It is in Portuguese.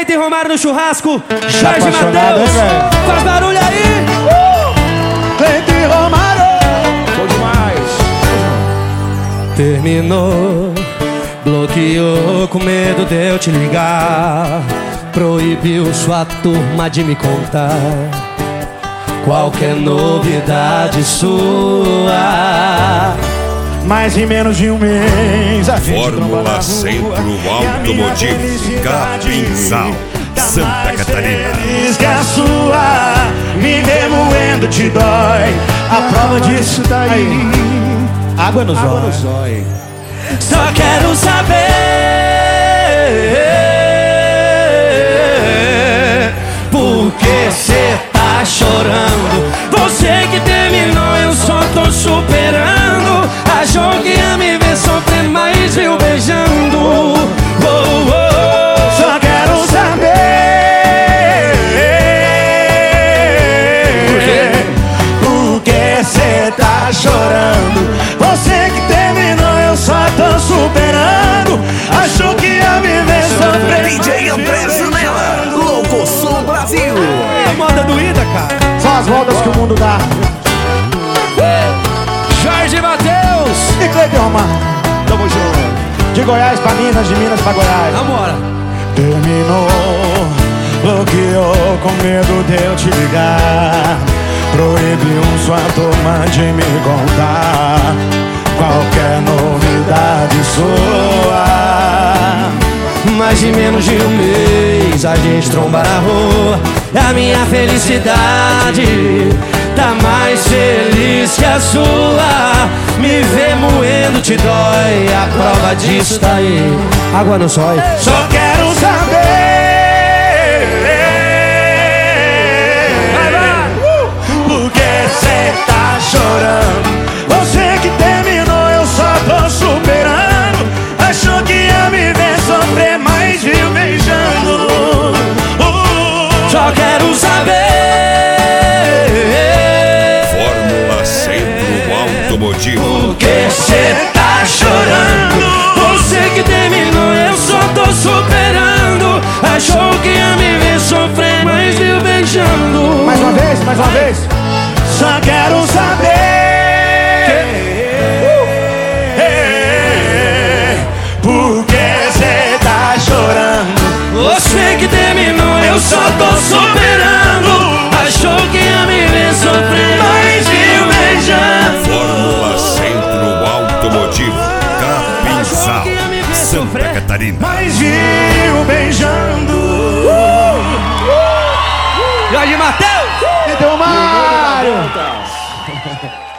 Cleiton Romário no churrasco, Jorge Matheus, faz barulho aí. Cleiton Romário, Bom demais. Terminou, bloqueou com medo de eu te ligar, proibiu sua turma de me contar qualquer novidade sua. mas em menos de um mês a gente Fórmula Centro Automotivo, Capinzal, Santa Catarina. Diz que a sua me ver moendo te dói. A prova disso tá aí. Água nos olhos. Só quero saber por que cê tá chorando. Você que terminou, eu só tô superando. Achou que ia me ver sofrer, mas viu beijando. Oh, oh. Só quero saber por que cê tá chorando. Você que terminou, eu só tô superando. Achou que ia me ver sofrer. DJ André Zanella, Louco Sul Brasil. É a moda doída, cara. São as voltas que o mundo dá. Jorge Matheus, E Cleiton Romário, Tamo junto. de Goiás pra Minas, de Minas pra Goiás. vambora. Terminou, bloqueou com medo de eu te ligar, proibiu sua turma de me contar qualquer novidade sua. Mais de menos de um mês a gente tromba na rua. A minha felicidade tá mais feliz que a sua. Me ver moendo te dói, a prova disso tá aí. Água no zóio. Só quero saber por que cê tá chorando. Você que terminou, eu só tô superando. Achou que ia me ver sofrer, mas viu beijando. Só quero saber Fórmula Centro Automotivo. por que cê tá chorando. Você que terminou, eu só tô superando. Achou que ia me ver sofrer, mas viu beijando. Mais uma vez, mais uma vez. Só quero saber por que cê tá chorando. Você que terminou, eu só tô superando. Achou que ia me ver sofrer, mas viu beijando. Fórmula Centro Automotivo, Capinzal, Santa Catarina. Mas viu beijando. Jorge Matheus! Cleiton Romário.